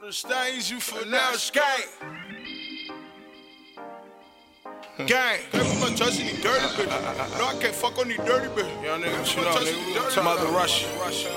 The stains you for now, skate. Gang, can't put my trust in these dirty bitches. No, I can't fuck on these dirty bitches. Young nigga, you know, nigga, Mother Russia.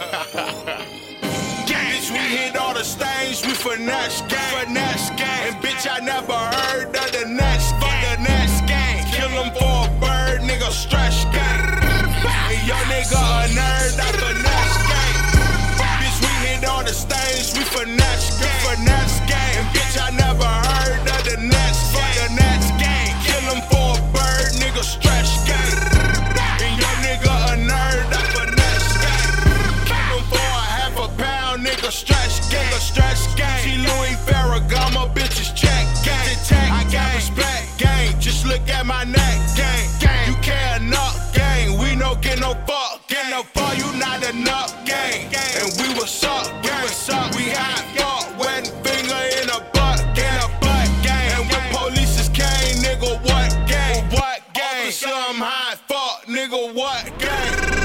Gang, bitch, we hit all the stains, we finesse gang. And bitch, I never heard of the next gang. Fuck the next gang. Kill him for a bird, nigga, stretch gang. And young nigga a nerd, I finesse gang. Bitch, we hit all the stains, we finesse gang. And bitch, I never heard of the next gang. Fuck the next gang. Kill him for a bird, nigga, stretch gang. And young nigga a nerd, I finesse gang. Kill him for a half a pound, nigga, stretch gang. See Louis Ferragamo, bitches check gang. I got respect gang, just look at my neck gang. You can't knock gang, we no get no fuck. Get no fuck, you not enough gang. And we was up, we hot fuck, wet finger in a butt gang. And when police came, nigga, what gang? Officer, I'm high fuck, nigga, what gang?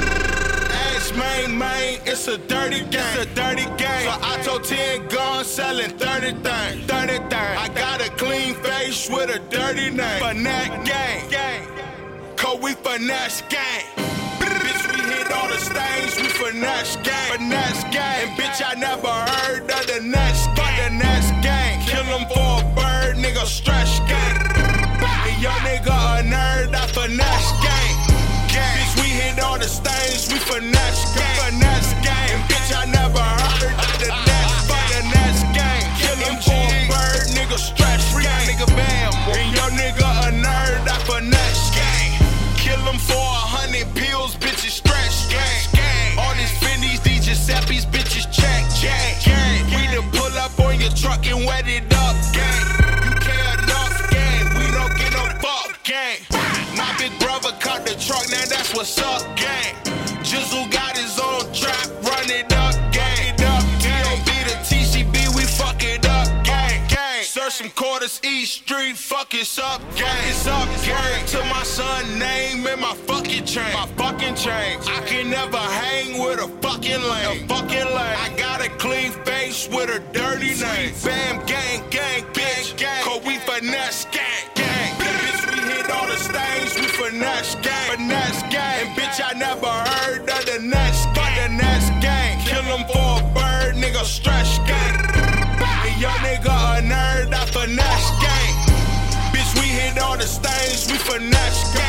Main, it's a dirty gang. So I told 10 guns selling 30 things. I got a clean face with a dirty name. Finesse gang. Cause we finesse gang. Bitch, we hit all the stains, we finesse gang. And bitch, I never heard of the next gang. Kill him for a bird, nigga, stretch gang. And young nigga a nerd, I finesse gang. Bitch, we hit all the stains, we finesse gang. And bitch, I never heard of the next gang. Kill him for a bird, nigga, stretch gang. Nigga, bam. And young nigga a nerd, I finesse gang. Kill him for 100 pills, bitches, stretch gang. All these Fendi's, these Giuseppe's, bitches, check gang. We done pull up on your truck and wet it up gang. You care enough gang, we don't get no fuck gang. My big brother caught the truck, now that's what's up gang. Jizzle got his own trap, run it up gang. D.O.B. the TCB, we fuck it up gang. Search some quarters, East Street, fuck it's up gang. To my son name and my fucking chain. I can never hang with a fucking lame. I got a clean face with a dirty name. Bam gang, bitch. Cause we finesse gang. Bitch, we hit all the stains, we finesse gang. And bitch, I never heard of the next gang. Kill him for a bird, nigga, stretch gang. And young nigga a nerd, I finesse gang. Bitch, we hit all the stains, we finesse gang.